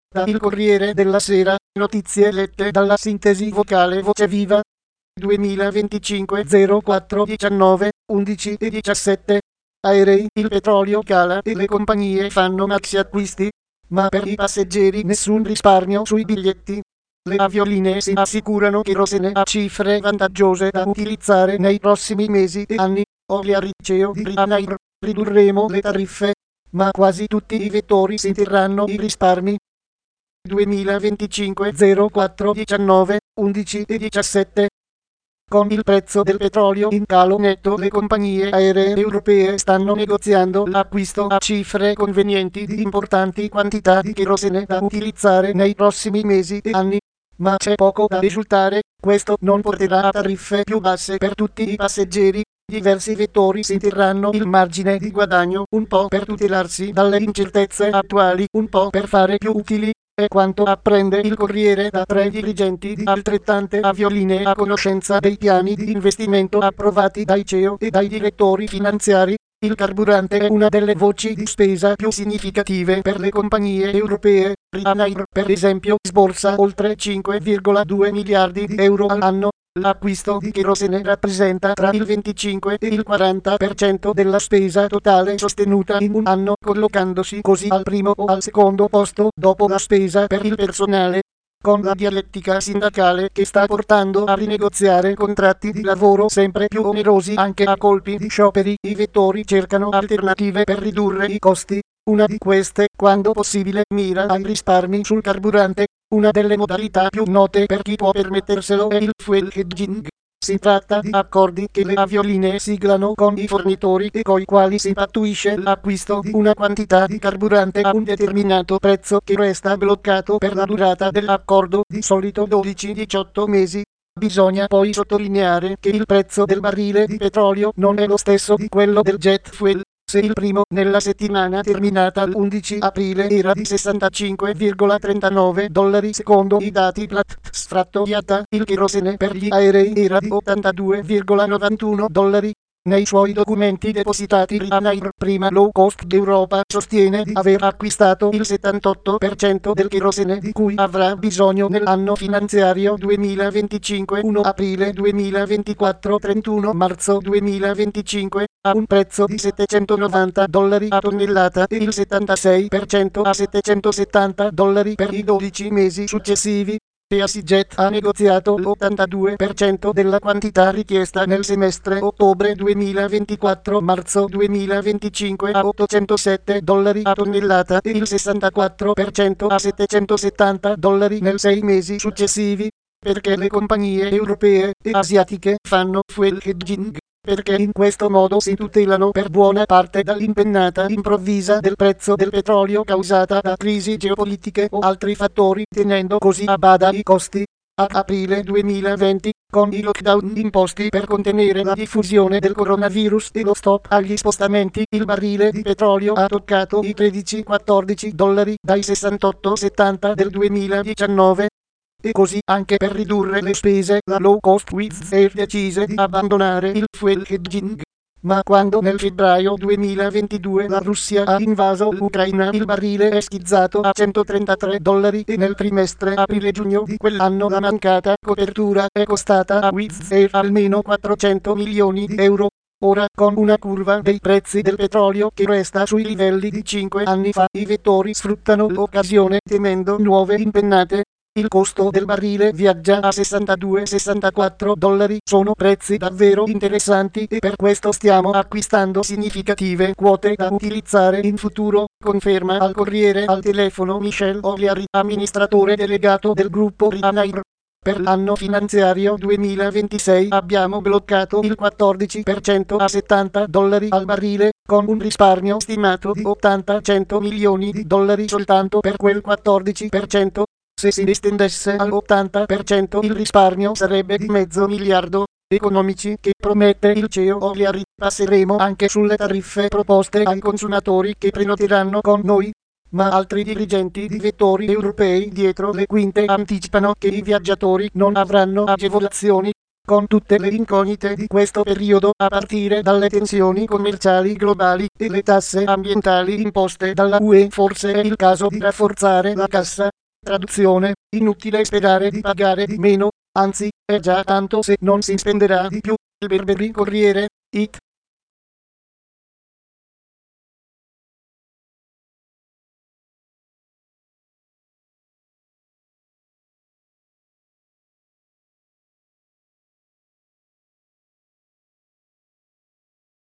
Da Il Corriere della Sera, notizie lette dalla sintesi vocale Voce Viva. 2025 04 19 11 e 17. Aerei, il petrolio cala e le compagnie fanno maxi acquisti, ma per i passeggeri nessun risparmio sui biglietti. Le aviolinee si assicurano kerosene a cifre vantaggiose da utilizzare nei prossimi mesi e anni. Olio Liceo di Ryanair, ridurremo le tariffe, ma quasi tutti i vettori si terranno i risparmi. 2025 04 19 11 e 17. Con il prezzo del petrolio in calo netto, le compagnie aeree europee stanno negoziando l'acquisto a cifre convenienti di importanti quantità di kerosene da utilizzare nei prossimi mesi e anni. Ma c'è poco da esultare, questo non porterà a tariffe più basse per tutti i passeggeri. Diversi vettori si terranno il margine di guadagno, un po' per tutelarsi dalle incertezze attuali, un po' per fare più utili. È quanto apprende il Corriere da 3 dirigenti di altrettante aviolinee a conoscenza dei piani di investimento approvati dai CEO e dai direttori finanziari. Il carburante è una delle voci di spesa più significative per le compagnie europee. Ryanair, per esempio, sborsa oltre 5,2 miliardi di euro all'anno. L'acquisto di kerosene rappresenta tra il 25 e il 40% della spesa totale sostenuta in un anno, collocandosi così al primo o al secondo posto dopo la spesa per il personale. Con la dialettica sindacale che sta portando a rinegoziare contratti di lavoro sempre più onerosi anche a colpi di scioperi, i vettori cercano alternative per ridurre i costi. Una di queste, quando possibile, mira ai risparmi sul carburante. Una delle modalità più note per chi può permetterselo è il fuel hedging. Si tratta di accordi che le aviolinee siglano con i fornitori e coi quali si pattuisce l'acquisto di una quantità di carburante a un determinato prezzo che resta bloccato per la durata dell'accordo, di solito 12-18 mesi. Bisogna poi sottolineare che il prezzo del barile di petrolio non è lo stesso di quello del jet fuel. Se il primo, nella settimana terminata l'11 aprile, era di $62,39 secondo i dati Platts sfratto IATA, il kerosene per gli aerei era di $82,91. Nei suoi documenti depositati Ryanair, prima low cost d'Europa, sostiene di aver acquistato il 78% del kerosene di cui avrà bisogno nell'anno finanziario 2025, 1 aprile 2024, 31 marzo 2025, a un prezzo di $790 a tonnellata e il 76% a $770 per i 12 mesi successivi. EasyJet ha negoziato l'82% della quantità richiesta nel semestre ottobre 2024-marzo 2025 a $807 a tonnellata e il 64% a $770 nel 6 mesi successivi. Perché le compagnie europee e asiatiche fanno fuel hedging? Perché in questo modo si tutelano per buona parte dall'impennata improvvisa del prezzo del petrolio causata da crisi geopolitiche o altri fattori, tenendo così a bada i costi. A aprile 2020, con i lockdown imposti per contenere la diffusione del coronavirus e lo stop agli spostamenti, il barile di petrolio ha toccato i $13-14 dai 68-70 del 2019. E così, anche per ridurre le spese, la low cost Wizz Air decise di abbandonare il fuel hedging. Ma quando nel febbraio 2022 la Russia ha invaso l'Ucraina, il barile è schizzato a $133 e nel trimestre aprile-giugno di quell'anno la mancata copertura è costata a Wizz Air almeno 400 milioni di euro. Ora, con una curva dei prezzi del petrolio che resta sui livelli di 5 anni fa, i vettori sfruttano l'occasione temendo nuove impennate. Il costo del barile viaggia a $62-64. Sono prezzi davvero interessanti e per questo stiamo acquistando significative quote da utilizzare in futuro, conferma al Corriere al telefono Michel O'Leary, amministratore delegato del gruppo Ryanair. Per l'anno finanziario 2026 abbiamo bloccato il 14% a $70 al barile, con un risparmio stimato di 80-100 milioni di dollari soltanto per quel 14%. Se si estendesse all'80% il risparmio sarebbe di $500 miliardi economici che promette il CEO O'Leary. Passeremo anche sulle tariffe proposte ai consumatori che prenoteranno con noi. Ma altri dirigenti di vettori europei dietro le quinte anticipano che i viaggiatori non avranno agevolazioni. Con tutte le incognite di questo periodo, a partire dalle tensioni commerciali globali e le tasse ambientali imposte dalla UE, forse è il caso di rafforzare la cassa. Traduzione: inutile sperare di pagare di meno, anzi, è già tanto se non si spenderà di più. Il Berberi Corriere, it.